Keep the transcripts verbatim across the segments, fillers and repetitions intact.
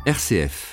R C F.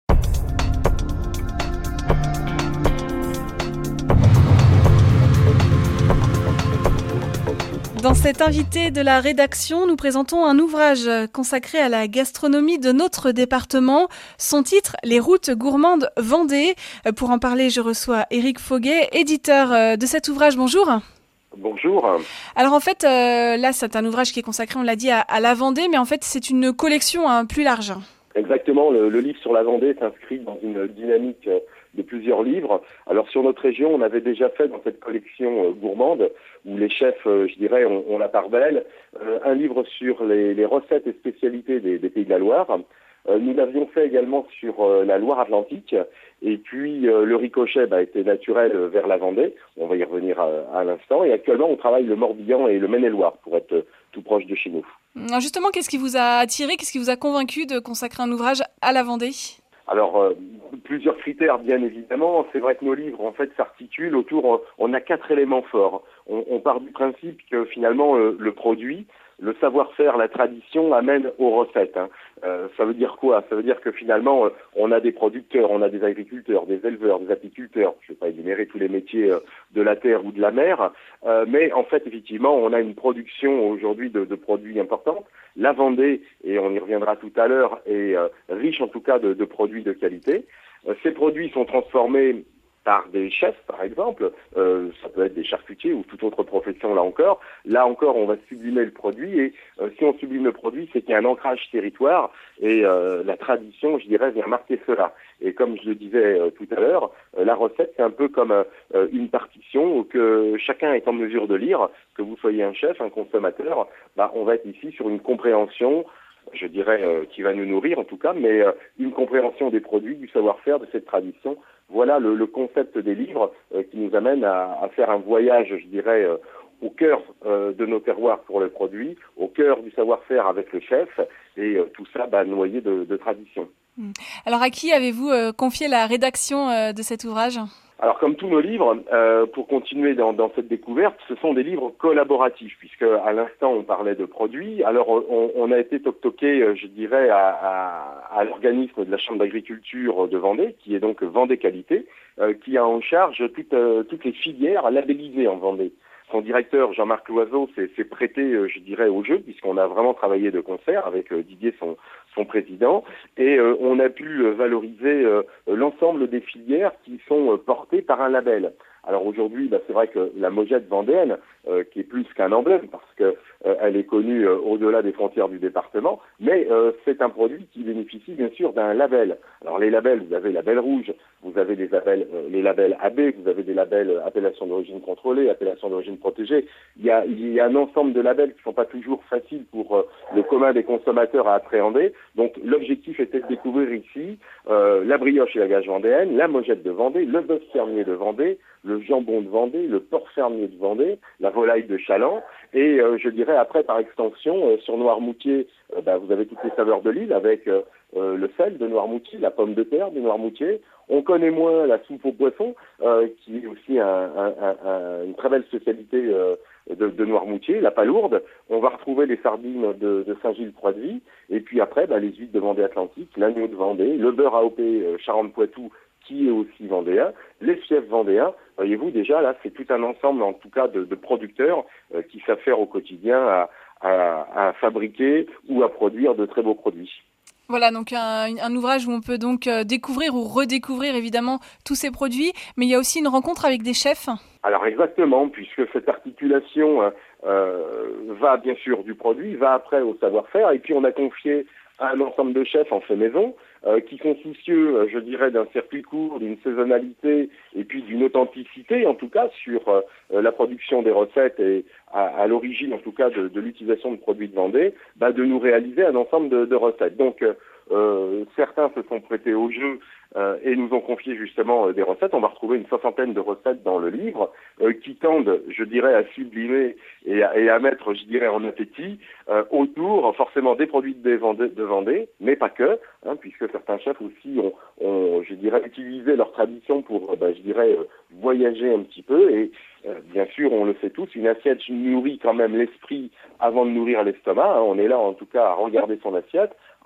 Dans cet invité de la rédaction, nous présentons un ouvrage consacré à la gastronomie de notre département. Son titre, Les routes gourmandes Vendée. Pour en parler, je reçois Éric Fauguet, éditeur de cet ouvrage. Bonjour. Bonjour. Alors en fait, euh, là c'est un ouvrage qui est consacré, on l'a dit, à, à la Vendée, mais en fait c'est une collection hein, plus large. Exactement, le, le livre sur la Vendée s'inscrit dans une dynamique de plusieurs livres. Alors sur notre région, on avait déjà fait dans cette collection euh, gourmande, où les chefs, euh, je dirais, ont, ont la part belle, euh, un livre sur les, les recettes et spécialités des, des Pays de la Loire. Euh, nous l'avions fait également sur euh, la Loire-Atlantique, et puis euh, le ricochet bah, était naturel euh, vers la Vendée, on va y revenir à, à l'instant, et actuellement on travaille le Morbihan et le Maine-et-Loire pour être euh, tout proche de chez nous. Alors justement, qu'est-ce qui vous a attiré, qu'est-ce qui vous a convaincu de consacrer un ouvrage à la Vendée ? Alors, euh, plusieurs critères, bien évidemment. C'est vrai que nos livres, en fait, s'articulent autour... On a quatre éléments forts. On, on part du principe que, finalement, euh, le produit, le savoir-faire, la tradition amène aux recettes. Hein. Euh, ça veut dire quoi ? Ça veut dire que, finalement, euh, on a des producteurs, on a des agriculteurs, des éleveurs, des apiculteurs. Je ne vais pas énumérer tous les métiers euh, de la terre ou de la mer. Euh, mais, en fait, effectivement, on a une production aujourd'hui de, de produits importants. La Vendée, et on y reviendra tout à l'heure, est euh, riche en tout cas de, de produits de qualité. Euh, ces produits sont transformés par des chefs, par exemple. Euh, ça peut être des charcutiers ou toute autre profession, là encore. Là encore, on va sublimer le produit. Et euh, si on sublime le produit, c'est qu'il y a un ancrage territoire. Et euh, la tradition, je dirais, vient marquer cela. Et comme je le disais euh, tout à l'heure, euh, la recette, c'est un peu comme euh, une partition que chacun est en mesure de lire. Que vous soyez un chef, un consommateur, bah, on va être ici sur une compréhension, je dirais, euh, qui va nous nourrir en tout cas, mais euh, une compréhension des produits, du savoir-faire, de cette tradition. Voilà le, le concept des livres euh, qui nous amène à, à faire un voyage, je dirais, euh, au cœur euh, de nos terroirs pour le produit, au cœur du savoir-faire avec le chef, et euh, tout ça bah, noyé de, de tradition. Alors à qui avez-vous euh, confié la rédaction euh, de cet ouvrage ? Alors, comme tous nos livres, euh, pour continuer dans, dans cette découverte, ce sont des livres collaboratifs, puisque à l'instant, on parlait de produits. Alors, on, on a été toc-toqué, je dirais, à, à, à l'organisme de la Chambre d'agriculture de Vendée, qui est donc Vendée Qualité, euh, qui a en charge toute, euh, toutes les filières labellisées en Vendée. Son directeur, Jean-Marc Loiseau, s'est, s'est prêté, euh, je dirais, au jeu, puisqu'on a vraiment travaillé de concert avec euh, Didier, son, son président, et euh, on a pu euh, valoriser euh, l'ensemble des filières qui sont euh, portées par un label. Alors aujourd'hui, bah, c'est vrai que la Mojette vendéenne, euh, qui est plus qu'un emblème, parce que euh, elle est connue euh, au-delà des frontières du département, mais euh, c'est un produit qui bénéficie bien sûr d'un label. Alors les labels, vous avez label rouge, vous avez des labels, euh, les labels A B, vous avez des labels euh, appellation d'origine contrôlée, appellation d'origine protégée. Il y a, il y a un ensemble de labels qui ne sont pas toujours faciles pour euh, le commun des consommateurs à appréhender. Donc l'objectif était de découvrir ici euh, la brioche et la gage vendéenne, la Mojette de Vendée, le bœuf fermier de Vendée, le jambon de Vendée, le porc fermier de Vendée, la volaille de Chaland, et euh, je dirais après par extension euh, sur Noirmoutier, euh, bah, vous avez toutes les saveurs de l'île avec euh, euh, le sel de Noirmoutier, la pomme de terre de Noirmoutier. On connaît moins la soupe aux poissons, euh, qui est aussi un, un, un, une très belle spécialité euh, de, de Noirmoutier, la palourde. On va retrouver les sardines de, de Saint-Gilles-Croix-de-Vie, et puis après bah, les huîtres de Vendée Atlantique, l'agneau de Vendée, le beurre A O P euh, Charente-Poitou, qui est aussi vendéen, les fiefs vendéens. Voyez-vous, déjà, là, c'est tout un ensemble, en tout cas, de, de producteurs euh, qui savent faire au quotidien à, à, à fabriquer ou à produire de très beaux produits. Voilà, donc un, un ouvrage où on peut donc découvrir ou redécouvrir évidemment tous ces produits, mais il y a aussi une rencontre avec des chefs. Alors exactement, puisque cette articulation euh, va bien sûr du produit, va après au savoir-faire, et puis on a confié à un ensemble de chefs en fait maison, euh, qui sont soucieux, euh, je dirais, d'un circuit court, d'une saisonnalité et puis d'une authenticité, en tout cas, sur euh, la production des recettes et à, à l'origine, en tout cas, de, de l'utilisation de produits de Vendée, bah, de nous réaliser un ensemble de, de recettes. Donc, euh, certains se sont prêtés au jeu euh, et nous ont confié justement euh, des recettes. On va retrouver une soixantaine de recettes dans le livre euh, qui tendent, je dirais, à sublimer et à, et à mettre, je dirais, en appétit euh, autour forcément des produits de Vendée, de Vendée mais pas que, hein, puisque certains chefs aussi ont, ont, je dirais, utilisé leur tradition pour, euh, bah, je dirais, euh, voyager un petit peu. Et euh, bien sûr, on le sait tous, une assiette nourrit quand même l'esprit avant de nourrir l'estomac. Hein. On est là, en tout cas, à regarder son assiette,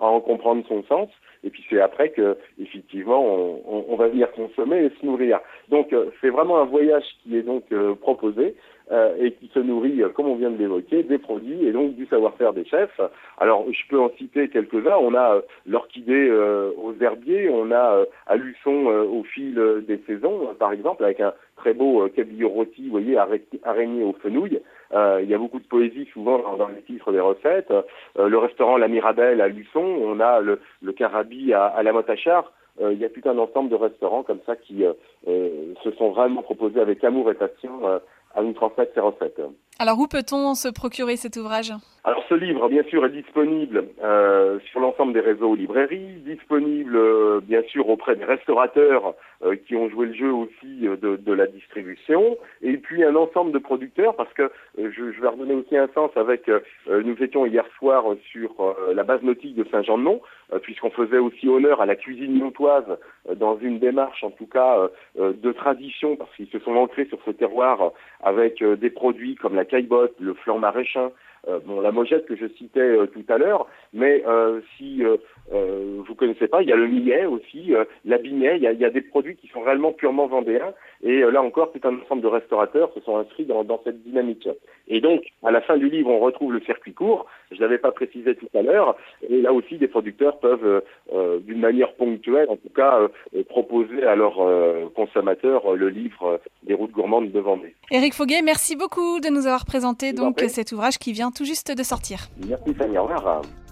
à en comprendre son sens. Et puis c'est après que, effectivement, on, on, on va venir consommer et se nourrir. Donc euh, c'est vraiment un voyage qui est donc euh, proposé euh, et qui se nourrit, euh, comme on vient de l'évoquer, des produits et donc du savoir-faire des chefs. Alors je peux en citer quelques-uns. On a euh, l'orchidée euh, aux herbiers, on a euh, à Luçon euh, au fil euh, des saisons, euh, par exemple, avec un très beau euh, cabillaud rôti, vous voyez, araignée aux fenouilles. Euh, il y a beaucoup de poésie souvent dans, dans les titres des recettes. Euh, le restaurant La Mirabelle à Luçon, on a le, le Carabi à, à la Motachar. Euh, il y a tout un ensemble de restaurants comme ça qui euh, euh, se sont vraiment proposés avec amour et passion euh, à nous transmettre ces recettes. Alors où peut-on se procurer cet ouvrage ? Alors ce livre, bien sûr, est disponible euh, sur l'ensemble des réseaux librairies, disponible euh, bien sûr auprès des restaurateurs euh, qui ont joué le jeu aussi euh, de, de la distribution, et puis un ensemble de producteurs, parce que euh, je, je vais redonner aussi un sens avec, euh, nous étions hier soir sur euh, la base nautique de Saint-Jean-de-Mont, euh, puisqu'on faisait aussi honneur à la cuisine montoise euh, dans une démarche en tout cas euh, de tradition, parce qu'ils se sont ancrés sur ce terroir euh, avec euh, des produits comme la caillebotte, le flan maraîchin, Euh, bon, la mojette que je citais euh, tout à l'heure, mais euh, si euh, euh, vous connaissez pas, il y a le millet aussi, euh, la binet, il y a, il y a des produits qui sont réellement purement vendéens, et euh, là encore, tout un ensemble de restaurateurs se sont inscrits dans, dans cette dynamique. Et donc, à la fin du livre, on retrouve le circuit court, je l'avais pas précisé tout à l'heure, et là aussi, des producteurs peuvent, euh, euh, d'une manière ponctuelle, en tout cas, euh, proposer à leurs euh, consommateurs euh, le livre euh, des routes gourmandes de Vendée. Éric Foguet, merci beaucoup de nous avoir présenté donc cet ouvrage qui vient tout juste de sortir. Merci Fanny, au revoir.